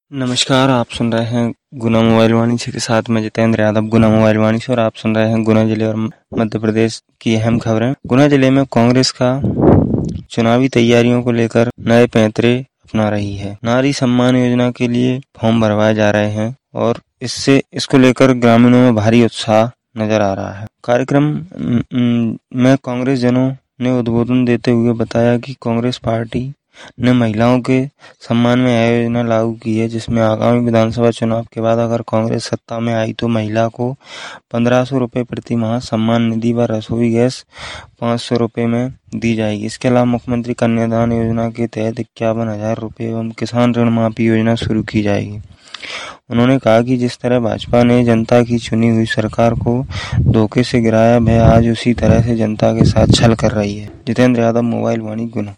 नमस्कार, आप सुन रहे हैं गुना मोबाइल वाणी के साथ में जितेंद्र यादव गुना मोबाइल वाणी से और आप सुन रहे हैं गुना जिले और मध्य प्रदेश की अहम खबरें। गुना जिले में कांग्रेस का चुनावी तैयारियों को लेकर नए पैंतरे अपना रही है। नारी सम्मान योजना के लिए फॉर्म भरवाए जा रहे हैं और इसको लेकर ग्रामीणों में भारी उत्साह नजर आ रहा है। कार्यक्रम में कांग्रेस जनों ने उद्बोधन देते हुए बताया कि कांग्रेस पार्टी ने महिलाओं के सम्मान में यह योजना लागू की है, जिसमें आगामी विधानसभा चुनाव के बाद अगर कांग्रेस सत्ता में आई तो महिला को 1500 रुपए प्रति माह सम्मान निधि व रसोई गैस 500 रुपए में दी जाएगी। इसके अलावा मुख्यमंत्री कन्यादान योजना के तहत 51,000 रुपए एवं किसान ऋण माफी योजना शुरू की जाएगी। उन्होंने कहा कि जिस तरह भाजपा ने जनता की चुनी हुई सरकार को धोखे से गिराया, वह आज उसी तरह से जनता के साथ छल कर रही है। जितेंद्र यादव, मोबाइल वाणी, गुना।